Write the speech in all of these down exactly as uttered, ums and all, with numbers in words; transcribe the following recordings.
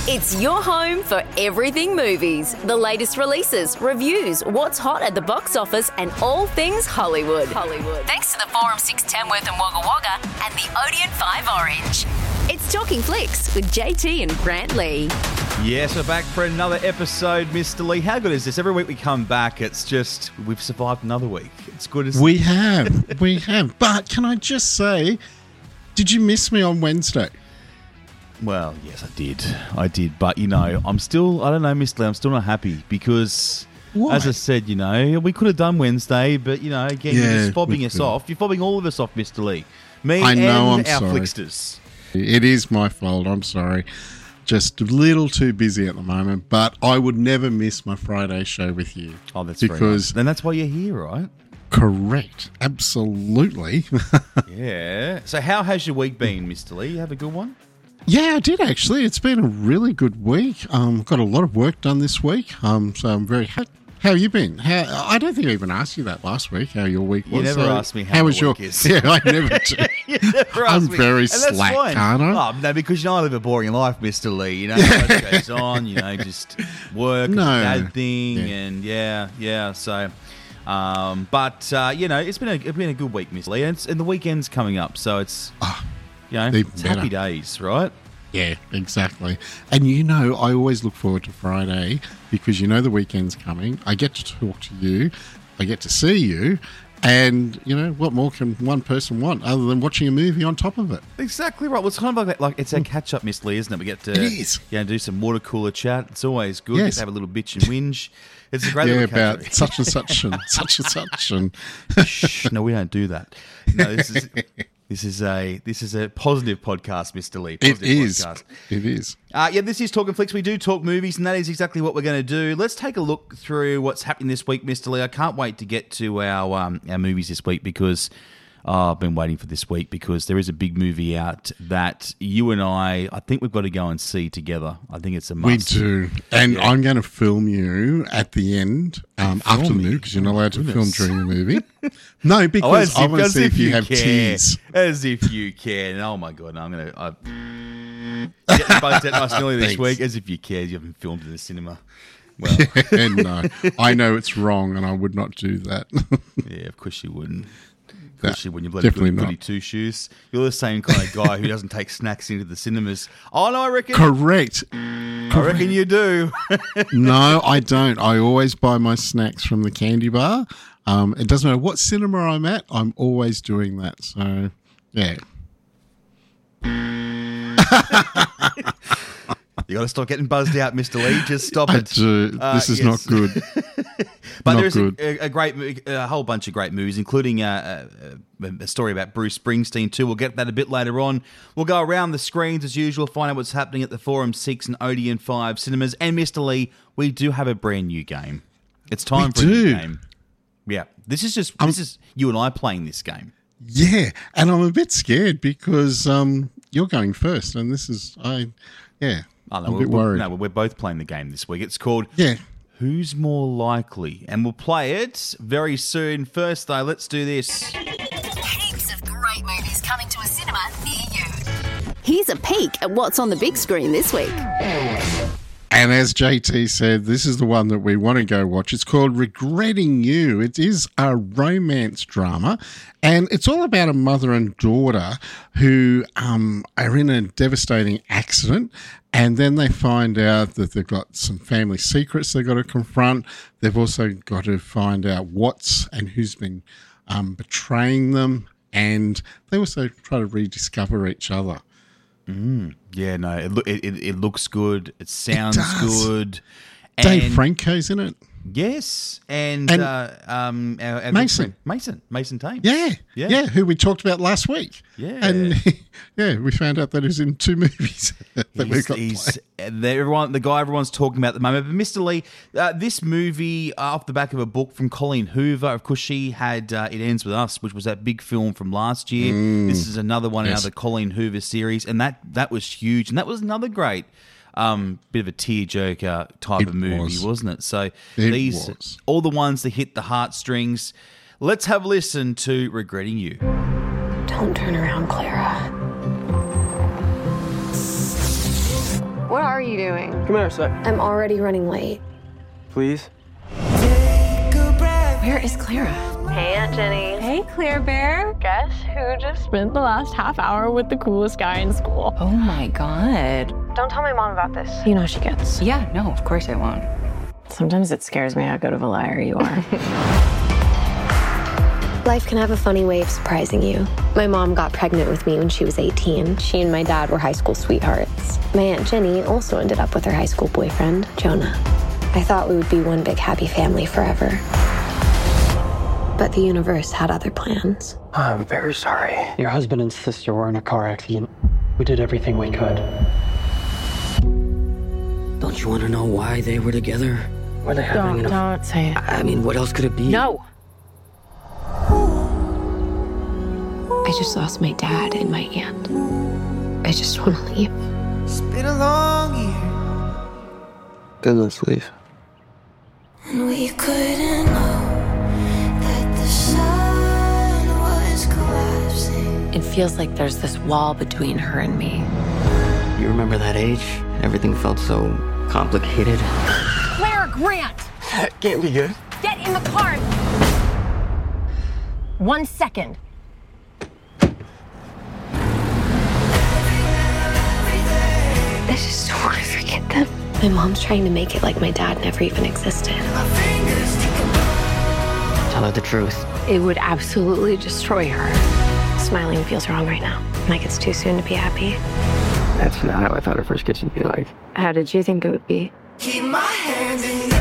It's your home for everything movies, the latest releases, reviews, what's hot at the box office, and all things Hollywood. Hollywood. Thanks to the Forum six Tamworth and Wagga Wagga and the Odeon five Orange. It's Talking Flicks with J T and Grant Lee. Yes, we're back for another episode, Mister Lee. How good is this? Every week we come back, it's just, we've survived another week. It's good as... We have, we have. But can I just say, did you miss me on Wednesday? Well, yes, I did. I did. But, you know, I'm still, I don't know, Mister Lee, I'm still not happy because, Why? as I said, you know, we could have done Wednesday, but, you know, again, Yeah, you're just fobbing we us could. off. You're fobbing all of us off, Mister Lee. Me I know, and I'm our sorry. Flicksters. It is my fault, I'm sorry. Just a little too busy at the moment, but I would never miss my Friday show with you. Oh, that's very because nice. Then that's why you're here, right? Correct, absolutely. Yeah. So how has your week been, Mister Lee? You have a good one? Yeah, I did actually. It's been a really good week. Um, got a lot of work done this week, um, so I'm very happy. How you been? How, I don't think I even asked you that last week, how your week was. You never so asked me how my was your week is. Yeah, I never do. You never I'm asked me. very And that's slack, fine. can't I? Oh, no, because you know I live a boring life, Mister Lee. You know, life goes on, you know, just work, No. bad thing, Yeah. and yeah, yeah. So, um, but uh, you know, it's been a it's been a good week, Mister Lee, and, it's, and the weekend's coming up, so it's Ah, you know, even it's better. happy days, right? Yeah, exactly. And you know, I always look forward to Friday because you know the weekend's coming. I get to talk to you, I get to see you, and you know what more can one person want other than watching a movie on top of it? Exactly right. Well, it's kind of like like it's a catch up, Miss Lee, isn't it? We get to It is. yeah, do some water cooler chat. It's always good. Yes. Get to have a little bitch and whinge. It's a great Yeah, little catch-up. about such and such and such and such and Shh, no, we don't do that. No, this is this is a this is a positive podcast, Mister Lee. it Positive is. podcast. It is. Uh, yeah, this is Talking Flicks. We do talk movies, and that is exactly what we're going to do. Let's take a look through what's happening this week, Mister Lee. I can't wait to get to our um, our movies this week because oh, I've been waiting for this week because there is a big movie out that you and I, I think we've got to go and see together. I think it's a must. We do. And Yeah. I'm going to film you at the end um, after the Film me? movie because you're not allowed to Goodness. film during the movie. No, Oh, because as I if, want to as see if if you have care. tears. As if you can. Oh my god, no, I'm gonna. I, getting buzzed out nice and early this Thanks. week. As if you cared, you haven't filmed in the cinema. Well, And no, I know it's wrong and I would not do that. yeah, of course you wouldn't. Of No, course you wouldn't. You bloody definitely goody, not. goody two shoes. You're the same kind of guy who doesn't take snacks into the cinemas. Oh no, I reckon. Correct. I reckon you do. No, I don't. I always buy my snacks from the candy bar. Um, it doesn't matter what cinema I'm at, I'm always doing that. So, yeah. You got to stop getting buzzed out, Mister Lee. Just stop I it. do. Uh, This is yes. not good. But Not there's a, good. a, a great, mo- a whole bunch of great movies, including a, a, a story about Bruce Springsteen too. We'll get that a bit later on. We'll go around the screens as usual, find out what's happening at the Forum six and Odeon five cinemas. And Mister Lee, we do have a brand new game. It's time We for a new do. game. Yeah, this is just this is you and I playing this game. Yeah. And I'm a bit scared because um, you're going first. And this is, I, yeah. Oh, no, I'm a we're, bit we're- worried. No, we're both playing the game this week. It's called Yeah. Who's More Likely? And we'll play it very soon. First, though, let's do this. Heaps of great movies coming to a cinema near you. Here's a peek at what's on the big screen this week. And as J T said, this is the one that we want to go watch. It's called Regretting You. It is a romance drama, and it's all about a mother and daughter who um, are in a devastating accident, and then they find out that they've got some family secrets they've got to confront. They've also got to find out what's and who's been um, betraying them, and they also try to rediscover each other. Yeah, no, it, loo- it, it, it looks good. It sounds does. good. Dave And- Franco's in it. Yes, and, And uh, um, our, our good Mason. friend- Mason, Mason Thames. Yeah, Yeah. yeah, who we talked about last week. Yeah. and yeah, we found out that he was in two movies that we He's, got. he's played. the, everyone, the guy everyone's talking about at the moment. But Mister Lee, uh, this movie uh, off the back of a book from Colleen Hoover. Of course, she had uh, It Ends With Us, which was that big film from last year. This is another one out yes. of the Colleen Hoover series, and that that was huge, and that was another great. Um, bit of a tearjerker type It of movie, was. wasn't it? So It these, was. all the ones that hit the heartstrings. Let's have a listen to Regretting You. Don't turn around, Clara. What are you doing? Come here a sec. I'm already running late. Please? Where is Clara? Hey, Aunt Jenny. Hey, Claire Bear. Guess who just Spent the last half hour with the coolest guy in school. Oh my god. Don't tell my mom about this. You know she gets. Yeah, no, of course I won't. Sometimes it scares me how good of a liar you are. Life can have a funny way of surprising you. My mom got pregnant with me when she was eighteen. She and my dad were high school sweethearts. My Aunt Jenny also ended up with her high school boyfriend, Jonah. I thought we would be one big happy family forever. But the universe had other plans. I'm very sorry. Your husband and sister were in a car accident. We did everything we could. Don't you want to know why they were together? Were they having Don't, an don't say it. I mean, what else could it be? No. I just lost my dad and my aunt. I just want to leave. It's been a long year. Then let's leave. And we couldn't know that the sun was collapsing. It feels like there's this wall between her and me. You remember that age? Everything felt so complicated. Claire Grant! That can't be good. Get in the car! One second. I just don't want to forget them. My mom's trying to make it like my dad never even existed. Tell her the truth. It would absolutely destroy her. Smiling feels wrong right now. Like it's too soon to be happy. That's not how I thought our first kiss would be like. How did you think it would be? Keep my hand in yours.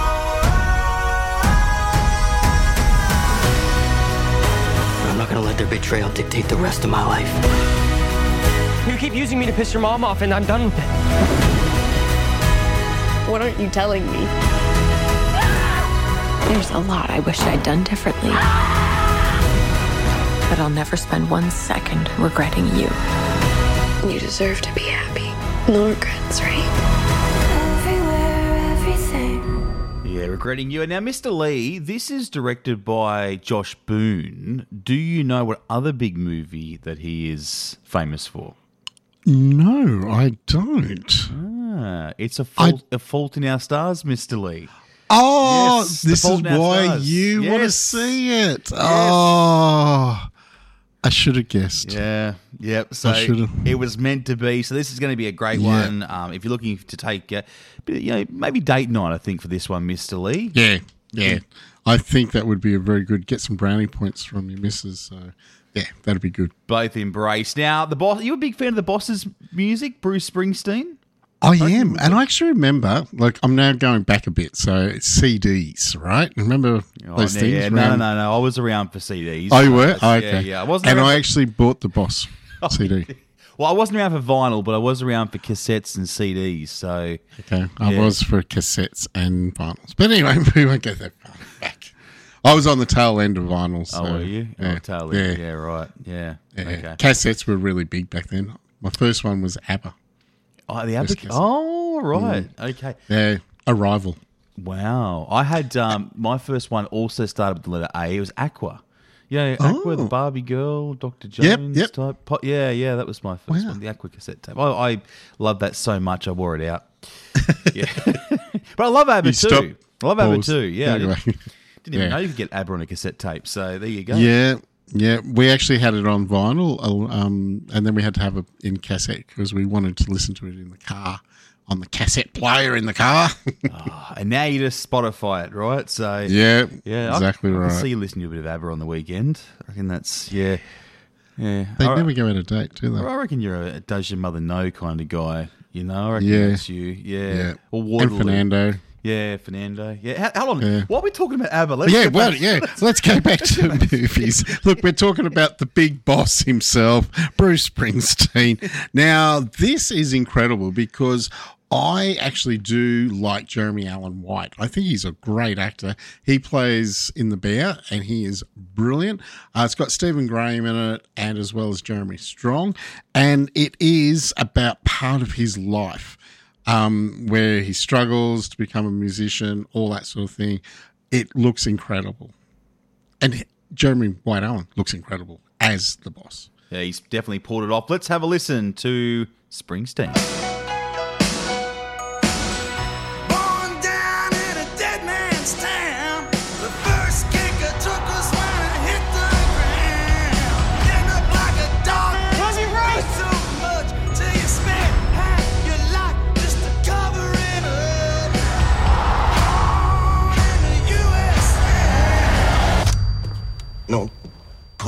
I'm not gonna let their betrayal dictate the rest of my life. You keep using me to piss your mom off, and I'm done with it. What aren't you telling me? There's a lot I wish I'd done differently. But I'll never spend one second regretting you. You deserve to be happy. No regrets, right? Everywhere, everything. Yeah, regretting you. And now, Mister Lee, this is directed by Josh Boone. Do you know what other big movie that he is famous for? No, I don't. Ah, it's a fault, I- a fault in Our Stars, Mister Lee. Oh, Yes, The this Fault is in Our why Stars. you want to Yes. see it. Oh, I should have guessed. Yeah, yep. So I should've- it was meant to be. So this is going to be a great Yeah. one. Um, if you're looking to take, uh, you know, maybe date night, I think for this one, Mister Lee. Yeah, yeah. I think that would be a very good. Get some brownie points from your missus. So yeah, that'd be good. Both embrace. Now, the boss. You a big fan of the Boss's music, Bruce Springsteen? I am, and I actually remember. Like, I'm now going back a bit. So it's C Ds, right? Remember Oh, those no, things? yeah, no, around- no, no. I was around for C Ds. Oh, you were? Yeah, Oh, okay. yeah. I wasn't. and around I for- actually bought the Boss C D. well, I wasn't around for vinyl, but I was around for cassettes and C Ds. So Okay, I Yeah. was for cassettes and vinyls. But anyway, we won't go that far back. I was on the tail end of vinyls. So, oh, were you? Yeah, Oh, totally. yeah, Yeah. right. Yeah. yeah. Okay. Cassettes were really big back then. My first one was ABBA. Oh, the First Abic- cassette. Oh, right. Okay. Yeah, Arrival. Wow. I had um, my first one also started with the letter A. It was Aqua. Yeah, Aqua, the Oh. Barbie girl, Doctor Yep, Jones yep. type. Po- yeah, yeah, that was my first Wow. one, the Aqua cassette tape. I, I love that so much, I wore it out. Yeah. But I love ABBA You too. stop. I love ABBA Pause. too. Yeah. I Anyway. didn't, didn't even Yeah. know you could get ABBA on a cassette tape. So there you go. Yeah, yeah. We actually had it on vinyl, uh, um, and then we had to have it in cassette because we wanted to listen to it in the car on the cassette player in the car. Oh, and now you just Spotify it, right? So yeah, yeah, exactly I, I right. can see you listening to a bit of ABBA on the weekend. I reckon that's yeah, yeah. They I, never go out of date, do they? I reckon you're a does your mother know kind of guy. You know, I reckon Yeah. that's you. Yeah, Yeah. or And Waterloo. Fernando. Yeah, Fernando. Yeah, how, how long? Yeah. What are we talking about ABBA? Let's Yeah, get well, back- yeah. Let's go back to movies. Look, we're talking about the big boss himself, Bruce Springsteen. Now, this is incredible because I actually do like Jeremy Allen White. I think he's a great actor. He plays in The Bear, and he is brilliant. Uh, it's got Stephen Graham in it, and as well as Jeremy Strong. And it is about part of his life. Um, where he struggles to become a musician, all that sort of thing. It looks incredible. And Jeremy White Allen looks incredible as the boss. Yeah, he's definitely pulled it off. Let's have a listen to Springsteen.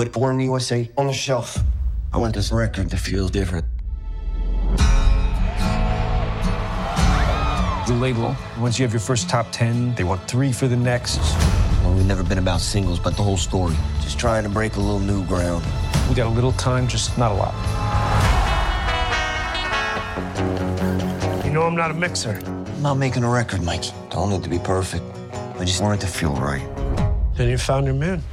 put Born U S A on the shelf. I want this record to feel different. The label, once you have your first top ten, they want three for the next. Well, we've never been about singles, but the whole story. Just trying to break a little new ground. We got a little time, just not a lot. You know I'm not a mixer. I'm not making a record, Mikey. Don't need to be perfect. I just want it to feel right. And you found your man.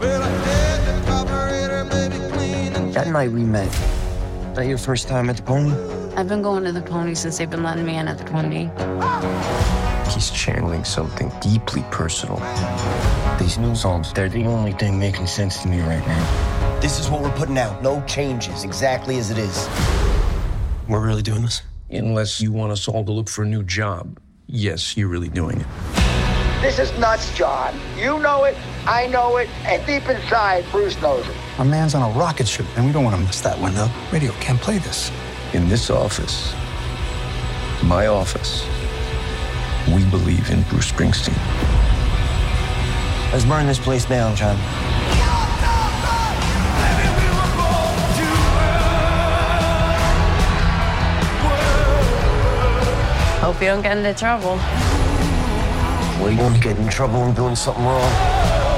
That night we met, was that your first time at the Pony? I've been going to the Pony since they've been letting me in at the Pony. He's channeling something deeply personal. These new songs, they're the only thing making sense to me right now. This is what we're putting out. No changes, exactly as it is. We're really doing this? Unless you want us all to look for a new job. Yes, you're really doing it. This is nuts, John. You know it, I know it, and deep inside, Bruce knows it. Our man's on a rocket ship, and we don't want to miss that window. Radio can't play this. In this office, my office, we believe in Bruce Springsteen. Let's burn this place down, John. Hope you don't get into trouble. Well, you won't get in trouble when doing something wrong.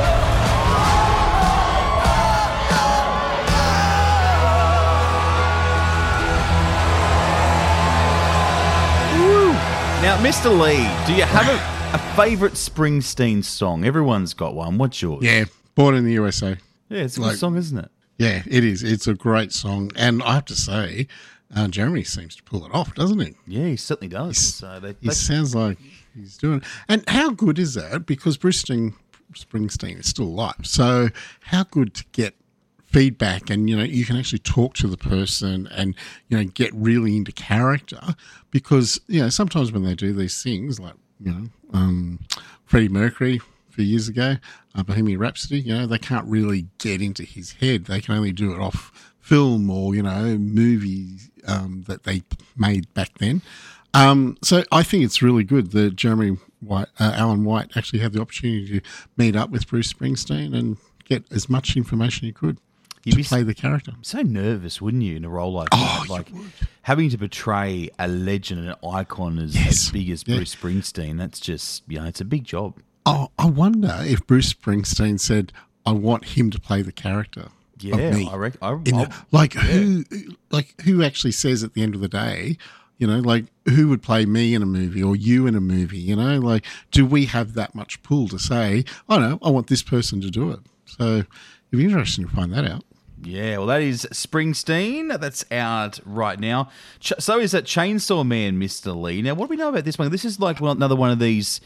Now, Mister Lee, do you have a, a favourite Springsteen song? Everyone's got one. What's yours? Yeah, Born in the U S A. Yeah, it's a Like- good song, isn't it? Yeah, it is. It's a great song. And I have to say, uh, Jeremy seems to pull it off, doesn't he? Yeah, he certainly does. So they, He they- sounds like he's doing it. And how good is that? Because Bruce Sting- Springsteen is still alive. So how good to get feedback and, you know, you can actually talk to the person and, you know, get really into character because, you know, sometimes when they do these things like, you know, um, Freddie Mercury a few years ago, uh, Bohemian Rhapsody, you know, they can't really get into his head. They can only do it off film or, you know, movies um, that they made back then. Um, so I think it's really good that Jeremy White, uh, Alan White actually had the opportunity to meet up with Bruce Springsteen and get as much information he could You'd to be play the character. so nervous, wouldn't you, in a role like Oh, that? Like having to portray a legend and an icon as, Yes. as big as Yeah. Bruce Springsteen, that's just, you know, it's a big job. Oh, I wonder if Bruce Springsteen said, "I want him to play the character." Yeah, of me. I reckon. I, In I'll- the- like yeah. who, like who actually says at the end of the day, you know, like who would play me in a movie or you in a movie? You know, like do we have that much pull to say, "Oh no, I want this person to do it"? So it'd be interesting to find that out. Yeah, well, that is Springsteen. That's out right now. Ch- so is that Chainsaw Man, Mister Lee. Now, what do we know about this one? This is like well, another one of these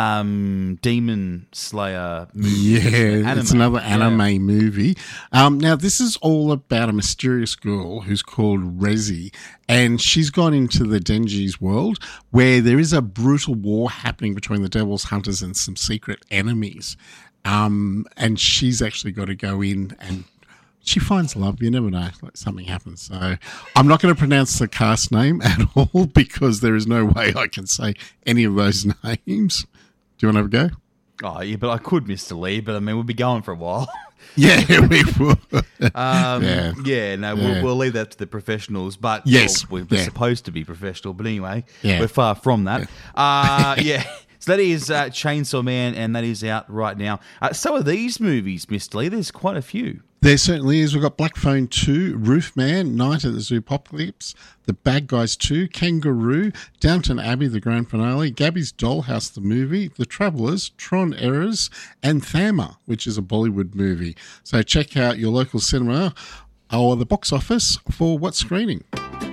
um, Demon Slayer movies. Yeah, Anime. it's another Yeah. anime movie. Um, now, this is all about a mysterious girl who's called Rezi, and she's gone into the Denji's world where there is a brutal war happening between the Devil's Hunters and some secret enemies. Um, and she's actually got to go in and she finds love. You never know, like something happens. So I'm not going to pronounce the cast name at all because there is no way I can say any of those names. Do you want to have a go? Oh, yeah, but I could, Mister Lee, but I mean, we'll be going for a while. Yeah, we will. Um, Yeah. yeah. no, Yeah. We'll, we'll leave that to the professionals. But Yes, well, we're yeah. supposed to be professional. But anyway, Yeah. we're far from that. Uh, yeah. So that is uh, Chainsaw Man, and that is out right now. Uh, so are these movies, Mister Lee. There's quite a few. There certainly is. We've got Black Phone two, Roofman, Night at the Zoopocalypse, The Bad Guys two, Kangaroo, Downton Abbey, the grand finale, Gabby's Dollhouse, the movie, The Travellers, Tron Errors, and Thamma, which is a Bollywood movie. So check out your local cinema or the box office for what's screening.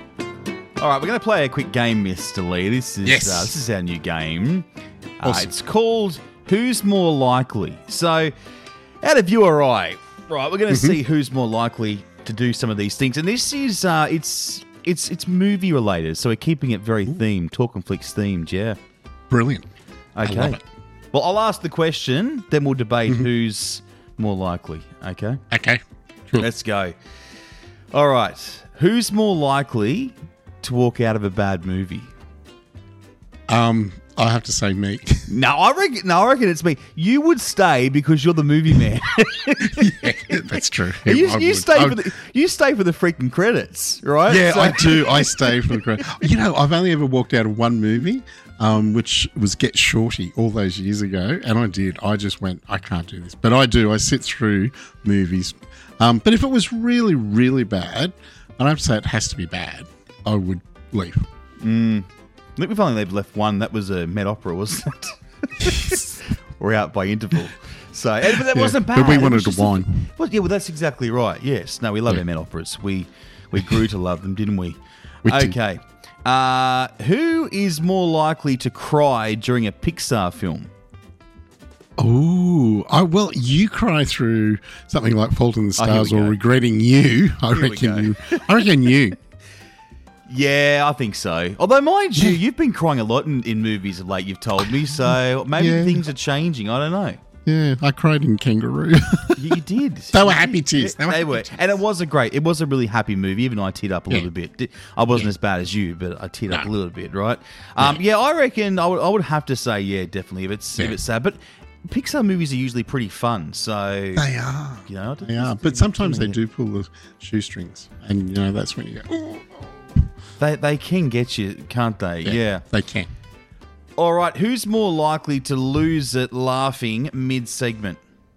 All right, we're going to play a quick game, Mister Lee. This is Yes. uh, this is our new game. Uh, Awesome. it's called Who's More Likely. So, out of you or I, right? We're going to Mhm. see who's more likely to do some of these things, and this is uh, it's it's it's movie related. So we're keeping it very themed, Talk and Flicks themed. Yeah, Brilliant. okay. I love it. Well, I'll ask the question, then we'll debate who's more likely. Okay. Okay. Cool. Let's go. All right. Who's more likely to walk out of a bad movie? Um, I have to say me. No, I reckon. No, I reckon it's me. You would stay because you're the movie man. Yeah, that's true. you, I you would. stay I- for the you stay for the freaking credits, right? Yeah, So- I do. I stay for the credit. You know, I've only ever walked out of one movie, um, which was Get Shorty all those years ago, and I did. I just went, I can't do this, but I do. I sit through movies, um, but if it was really, really bad, I don't have to say it has to be bad. I would leave. Mm. I think we've only left one. That was a Met Opera, wasn't it? We're out by interval. So, and, but that Yeah, wasn't bad. but we It wanted was to just a- whine. well, yeah, well, that's exactly right. Yes. No, we love Yeah. our Met Operas. We we grew to love them, didn't we? We did. okay. Uh, who is more likely to cry during a Pixar film? Oh, I well, you cry through something like Fault in the Oh, here we Stars or go. Regretting You. I Here we reckon go. you. I reckon you. Yeah, I think so. Although, mind you, you've been crying a lot in, in movies of late, you've told me, so maybe Yeah. things are changing. I don't know. Yeah, I cried in Kangaroo. You, you did. They were You happy did. tears. They were They happy were. tears. And it was a great, it was a really happy movie. Even I teared up a Yeah. little bit. Di- I wasn't as bad as you, but I teared up a little bit, right? Um, yeah. I reckon I would, I would have to say, yeah, definitely, if it's, if Yeah. it's sad. But Pixar movies are usually pretty fun, so. They are. You know, They are. But sometimes they do pull the shoestrings. And, you know, that's when you go, "Ooh." They, they can get you, can't they? Yeah. They can. All right. Who's more likely to lose it laughing mid segment?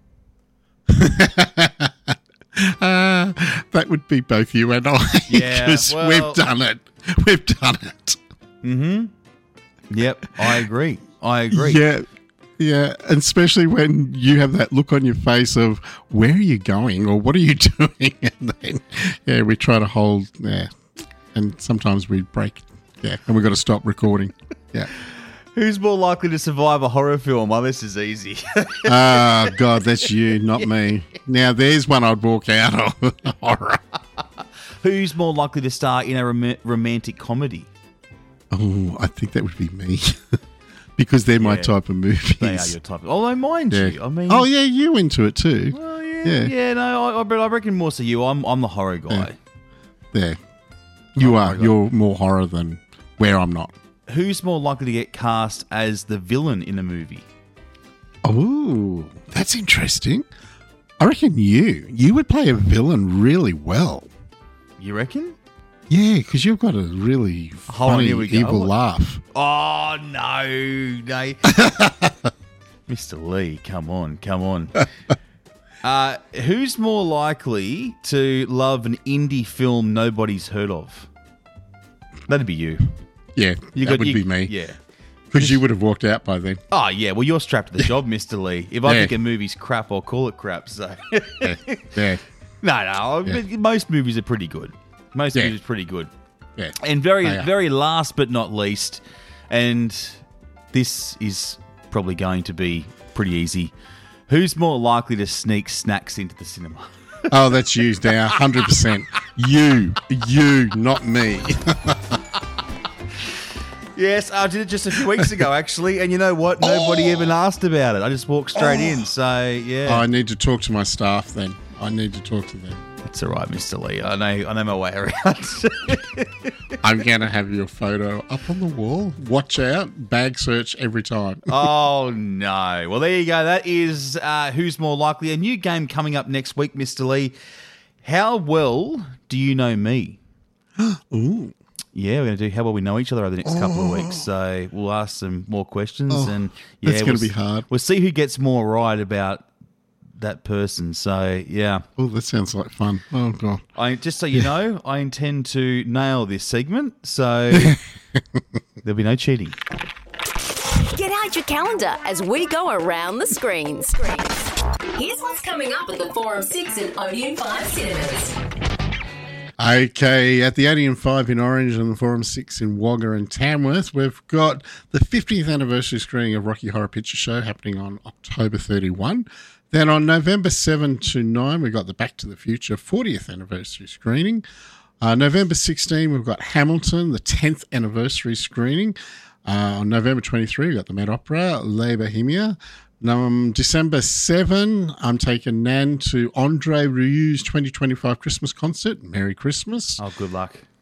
Uh, that would be both you and I. Yeah, Because well- we've done it. We've done it. Mm-hmm. Yep, I agree. I agree. Yeah. Yeah. And especially when you have that look on your face of where are you going or what are you doing? And then, yeah, we try to hold, yeah. And sometimes we break. Yeah. And we've got to stop recording. Yeah. Who's more likely to survive a horror film? Oh, this is easy. Oh, God, that's you, not me. Now, there's one I'd walk out of. Horror. Who's more likely to star in a rom- romantic comedy? Oh, I think that would be me. Because they're my Yeah. type of movies. They are your type. Of, although, mind Yeah. you, I mean, Oh, yeah, you into it too. well, yeah, yeah. yeah, no, I, I, but I reckon more so you. I'm, I'm the horror guy. There. You Oh, are. my God. You're more horror than where I'm not. Who's more likely to get cast as the villain in a movie? Oh, that's interesting. I reckon you. You would play a villain really well. You reckon? Yeah, because you've got a really Hold on, funny, here we go. evil What- laugh. Oh no, no, Mister Lee, come on, come on. Uh, who's more likely to love an indie film nobody's heard of? That'd be you. Yeah, You that got- would you- be me. Yeah. Because you would have walked out by then. Oh yeah, well you're strapped to the job, Mister Lee. If I Yeah. think a movie's crap, I'll call it crap. So Yeah. yeah. no, no, Yeah. but most movies are pretty good. Most Yeah. movies are pretty good. Yeah. And very, They are. very last but not least, and this is probably going to be pretty easy. Who's more likely to sneak snacks into the cinema? Oh, that's you now, one hundred percent. You. You, not me. Yes, I did it just a few weeks ago, actually. And you know what? Nobody even asked about it. I just walked straight in. So, yeah. I need to talk to my staff then. I need to talk to them. That's all right, Mister Lee. I know, I know my way around. I'm going to have your photo up on the wall. Watch out. Bag search every time. Oh, no. Well, there you go. That is uh, Who's More Likely. A new game coming up next week, Mister Lee. How well do you know me? Ooh. Yeah, we're going to do how well we know each other over the next couple of weeks. So we'll ask some more questions. Oh, and yeah, that's gonna we'll be s- hard. We'll see who gets more right about that person. So, yeah. Oh, that sounds like fun. Oh, God. I Just so you know, I intend to nail this segment. So there'll be no cheating. Get out your calendar as we go around the screens. Here's what's coming up at the Forum six and Odeon five cinemas. Okay, at the Odeon five in Orange and the Forum six in Wagga and Tamworth, we've got the fiftieth anniversary screening of Rocky Horror Picture Show happening on October thirty-first. Then on November seventh to ninth, we've got the Back to the Future fortieth anniversary screening. Uh, November sixteenth, we've got Hamilton, the tenth anniversary screening. Uh, on November twenty-third, we've got the Met Opera, Le Bohemia. Um, December seventh, I'm taking Nan to Andre Rieu's twenty twenty-five Christmas concert. Merry Christmas. Oh, good luck.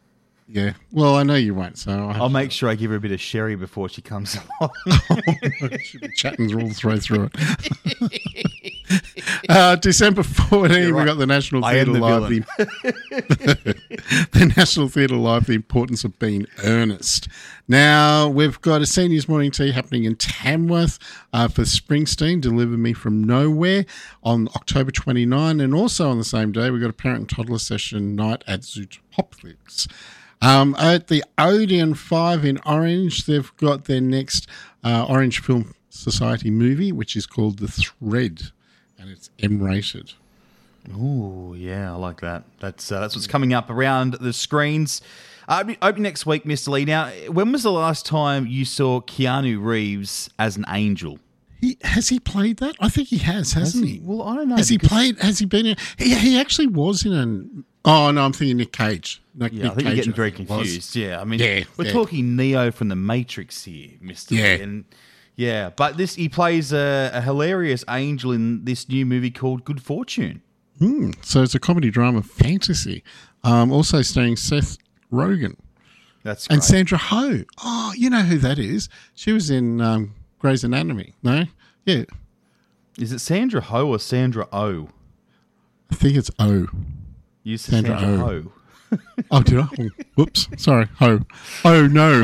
Yeah. Well, I know you won't, so I'll, I'll make sure I give her a bit of sherry before she comes along. She'll be chatting all the way through it. uh, December fourteenth, right. We got the National Theatre Live. The, the National Theatre Live, The Importance of Being Earnest. Now, we've got a seniors morning tea happening in Tamworth uh, for Springsteen, Deliver Me From Nowhere, on October twenty-ninth. And also on the same day, we've got a parent and toddler session night at Zoot Popflix. Um, at the Odeon five in Orange, they've got their next uh, Orange Film Society movie, which is called The Thread, and it's M-rated. Oh, yeah, I like that. That's uh, that's what's coming up around the screens. Uh, opening next week, Mister Lee. Now, when was the last time you saw Keanu Reeves as an angel? He, has he played that? I think he has, hasn't has he? he? Well, I don't know. Has he played? Has he been in? He, he actually was in an. Oh no, I'm thinking Nick Cage. Nick, yeah, Nick I think Cage, you're getting very think confused. Yeah, I mean, yeah, we're yeah. talking Neo from the Matrix here, Mister Yeah. Lee. And yeah, but this he plays a, a hilarious angel in this new movie called Good Fortune. Hmm. So it's a comedy drama fantasy. Um, also starring Seth Rogen. That's and great. Sandra Ho. Oh, you know who that is? She was in um, Grey's Anatomy. No, yeah. Is it Sandra Ho or Sandra Oh? I think it's O. You said Sandra, Sandra Oh. Ho. Oh, did I? Oh, whoops. Sorry. Ho. Oh, no.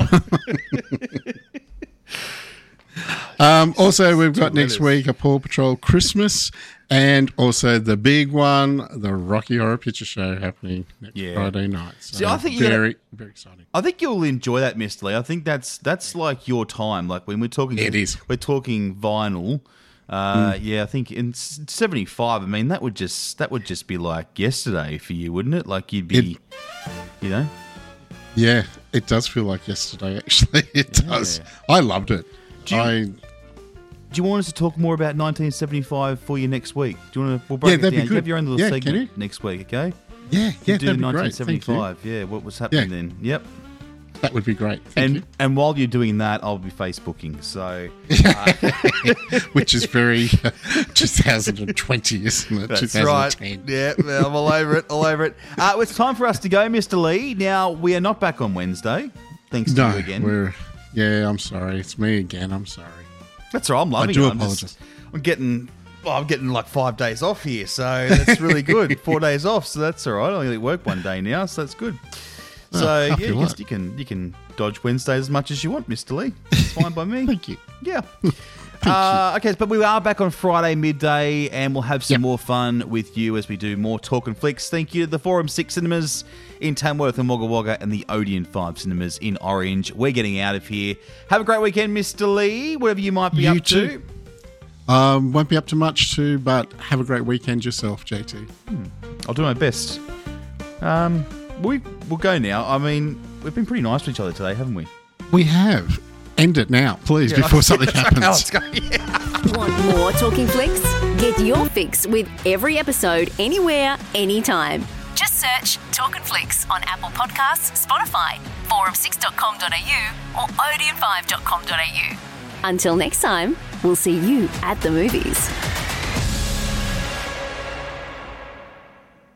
um, also, we've got next week a Paw Patrol Christmas and also the big one, the Rocky Horror Picture Show happening next Yeah. Friday night. So See, I think you're very, gonna- very exciting. I think you'll enjoy that, Mister Lee. I think that's that's like your time. Like when we're talking, It is. We're talking vinyl. Uh, Yeah, I think in seventy-five. I mean, that would just that would just be like yesterday for you, wouldn't it? Like you'd be, you know. Yeah, it does feel like yesterday, actually. It Yeah. does. I loved it. Do you, I do you want us to talk more about nineteen seventy-five for you next week? Do you want to? We'll break Yeah, it that'd be down. You good. have your own little Yeah, can segment you? next week, okay? Yeah, You yeah, do that'd be great. nineteen Thank you. seventy-five. Yeah, what was happening Yeah. then? Yep. That would be great. Thank And you. and while you're doing that, I'll be Facebooking. So, uh, Which is very uh, twenty twenty, isn't it? That's twenty ten. right. Yeah, I'm all over it. All over it. Uh, it's time for us to go, Mister Lee. Now we are not back on Wednesday. Thanks to No, you again. we're yeah. I'm sorry. It's me again. I'm sorry. That's all right. I'm loving I do it. I'm, apologise. just, I'm getting. Well, I'm getting like five days off here, so that's really good. Four days off, so that's all right. I only work one day now, so that's good. So Oh, I yeah, feel you, guess like- you can you can dodge Wednesdays as much as you want, Mister Lee. It's fine by me. Thank you. Yeah. Uh, okay, but we are back on Friday midday, and we'll have some Yep. more fun with you as we do more Talk and Flicks. Thank you to the Forum Six Cinemas in Tamworth and Wagga Wagga, and the Odeon Five Cinemas in Orange. We're getting out of here. Have a great weekend, Mister Lee. Whatever you might be You up too. to. Um, won't be up to much too, but have a great weekend yourself, J T. I'll do my best. Um, we we'll go now. I mean, we've been pretty nice to each other today, haven't we? We have. End it now, please, Yeah, before something that's how happens. it's going. Yeah. Want more Talking Flicks? Get your fix with every episode, anywhere, anytime. Just search Talking Flicks on Apple Podcasts, Spotify, forum six dot com dot a u, or odeon five dot com dot a u. Until next time, we'll see you at the movies.